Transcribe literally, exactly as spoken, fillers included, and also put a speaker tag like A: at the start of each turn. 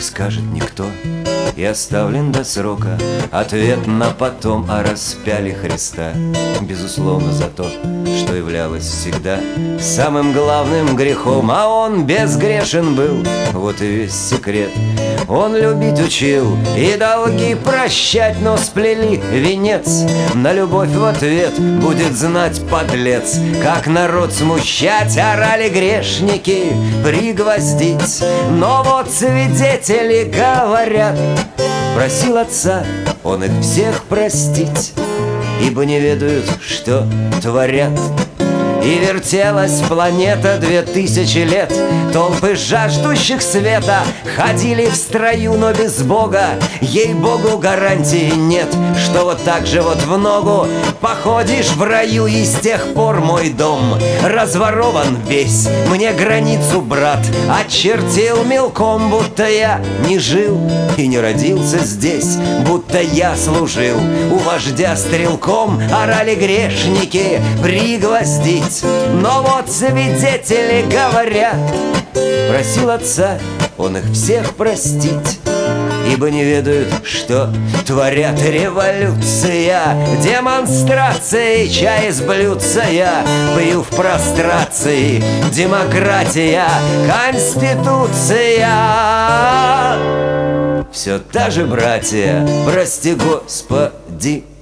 A: скажет никто, и оставлен до срока ответ на потом о распяле Христа. Безусловно, за то, что являлось всегда самым главным грехом, а он безгрешен был, вот и весь секрет. Он любить учил и долги прощать, но сплели венец на любовь в ответ. Будет знать подлец, как народ смущать, орали грешники пригвоздить. Но вот свидетели говорят, просил отца он их всех простить, ибо не ведают, что творят. И вертелась планета две тысячи лет. Толпы жаждущих света ходили в строю, но без Бога, ей-богу, гарантии нет, что вот так же вот в ногу походишь в раю. И с тех пор мой дом разворован весь. Мне границу брат очертил мелком, будто я не жил и не родился здесь, будто я служил у вождя стрелком. Орали грешники пригвоздить. Но вот свидетели говорят, просил отца он их всех простить, ибо не ведают, что творят. Революция, демонстрации, чай из блюдца я пью в прострации. Демократия, конституция, все та же, братья, прости Господи.